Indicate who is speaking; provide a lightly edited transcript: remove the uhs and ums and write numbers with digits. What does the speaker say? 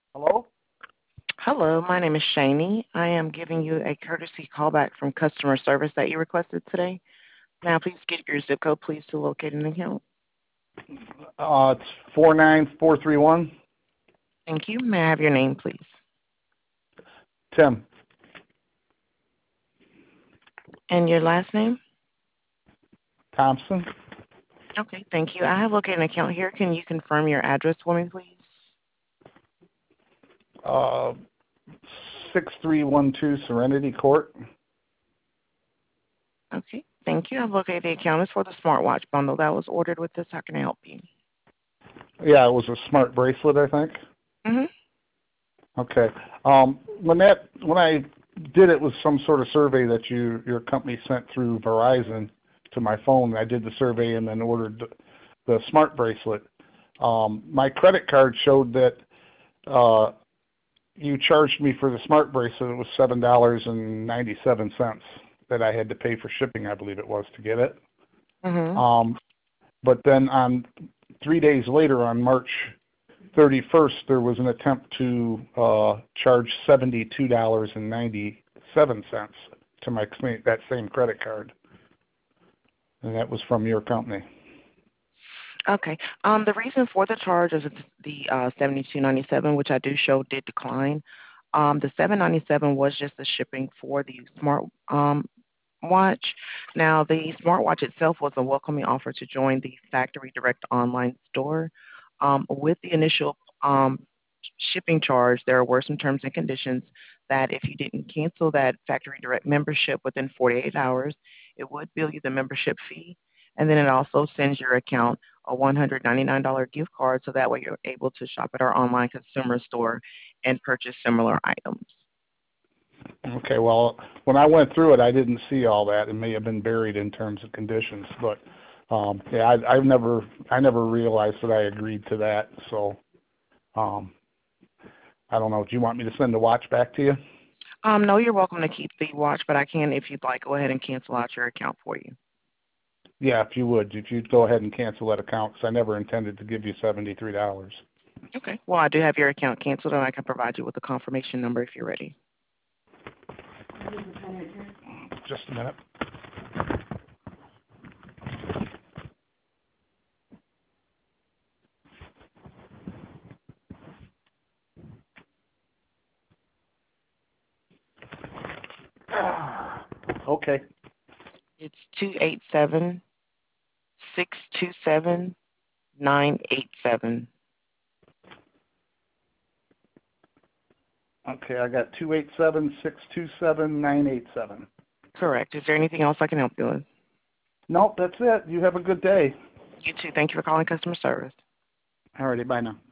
Speaker 1: Hello?
Speaker 2: Hello, my name is Shani. I am giving you a courtesy callback from customer service that you requested today. May I please get your zip code, please, to locate an account?
Speaker 1: It's 49431.
Speaker 2: Thank you. May I have your name, please?
Speaker 1: Tim
Speaker 2: And your last name?
Speaker 1: Thompson.
Speaker 2: Okay, thank you. I have located an account here. Can you confirm your address for me, please?
Speaker 1: Uh, 6312 Serenity Court.
Speaker 2: Okay, thank you. I've located the account. It's for the smartwatch bundle that was ordered with this. How can I help you?
Speaker 1: Yeah, it was a smart bracelet, I think.
Speaker 2: Mm-hmm.
Speaker 1: Okay. When I did it with some sort of survey that your company sent through Verizon to my phone, I did the survey and then ordered the smart bracelet. My credit card showed that uh, you charged me for the smart bracelet. It was $7.97 that I had to pay for shipping, I believe it was, to get it.
Speaker 2: Mm-hmm.
Speaker 1: Um, but then on 3 days later, on March 31st, there was an attempt to charge $72.97 to my that same credit card, and that was from your company.
Speaker 2: Okay. The reason for the charge is the 72.97, which I do show did decline. The 7.97 was just the shipping for the smart watch. Now, the smartwatch itself was a welcoming offer to join the Factory Direct online store. With the initial shipping charge, there were some terms and conditions that if you didn't cancel that Factory Direct membership within 48 hours, it would bill you the membership fee. And then it also sends your account a $199 gift card so that way you're able to shop at our online consumer store and purchase similar items.
Speaker 1: Okay, well, when I went through it, I didn't see all that. It may have been buried in terms and conditions, but yeah, I never realized that I agreed to that. So um, I don't know. Do you want me to send the watch back to you?
Speaker 2: No, you're welcome to keep the watch, but I can, if you'd like, go ahead and cancel out your account for you.
Speaker 1: Yeah, if you'd go ahead and cancel that account, because I never intended to give you $73.
Speaker 2: Okay. Well, I do have your account canceled, and I can provide you with a confirmation number if you're ready.
Speaker 1: Just a minute. Okay.
Speaker 2: It's 287-627-987.
Speaker 1: Okay, I got 287-627-987.
Speaker 2: Correct. Is there anything else I can help you with?
Speaker 1: Nope, that's it. You have a good day.
Speaker 2: You too. Thank you for calling customer service.
Speaker 1: Alrighty, bye now.